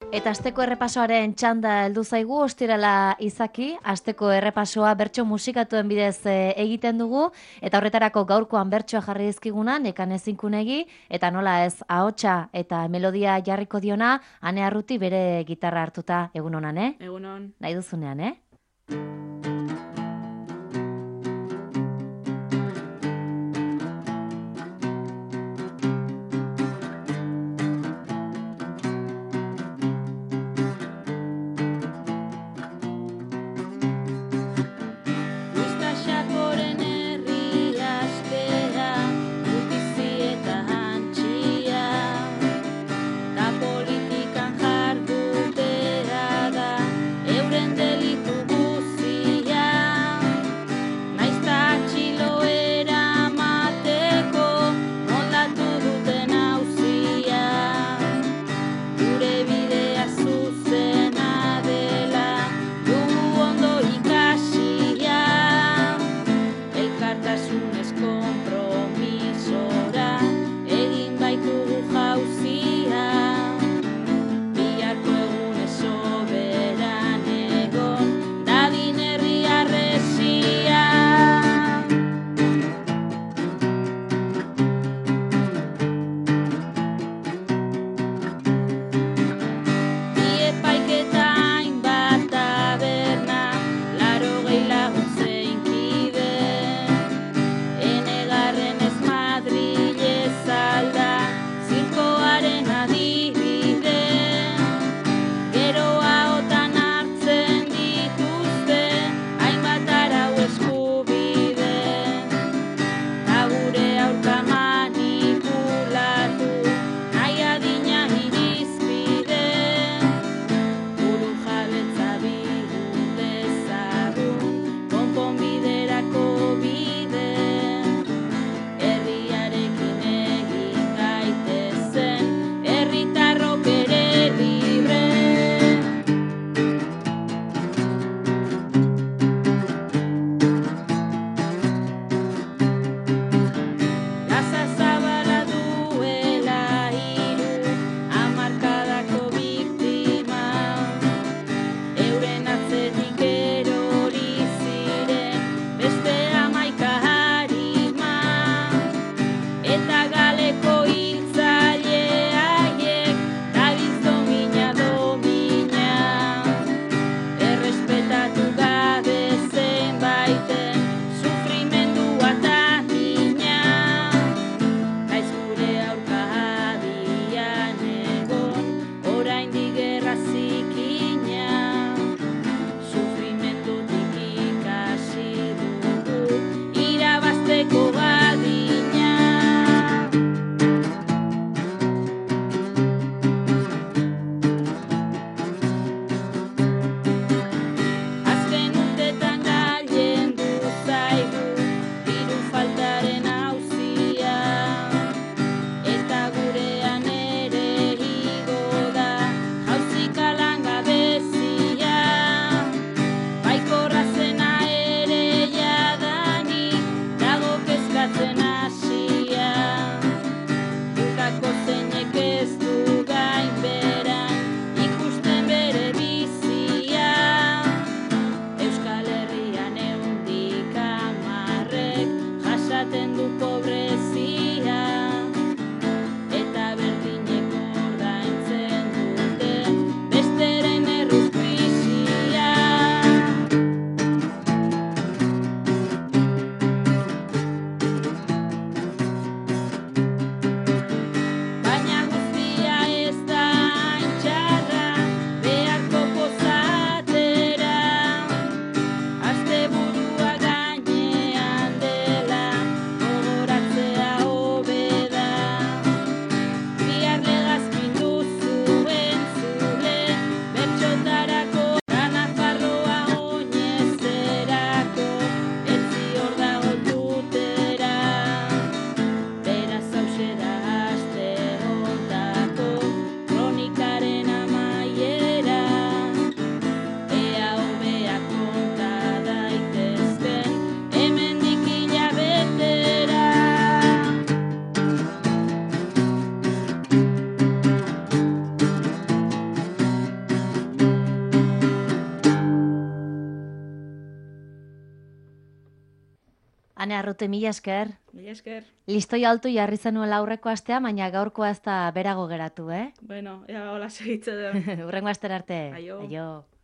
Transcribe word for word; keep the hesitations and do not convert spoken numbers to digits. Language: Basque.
Eta asteko errepasoaren txanda heldu zaigu, ostirala izaki, asteko errepasoa bertso musikatuen bidez e, egiten dugu, eta horretarako gaurkoan bertsoa jarri dizkiguna, Nekane Zinkunegi, eta nola ez ahotsa eta melodia jarriko diona, Ane Arruti bere gitarra hartuta, egun honan, eh? Egunon. Nahi duzunean, eh? Ane Arrute, mila esker. Mila esker. Listoi altu jarri zenuen aurreko astea, baina gaurkoa ez da berago geratu, eh? Bueno, ea hola segitze duen. Hurrengo astera arte. Aio. Aio.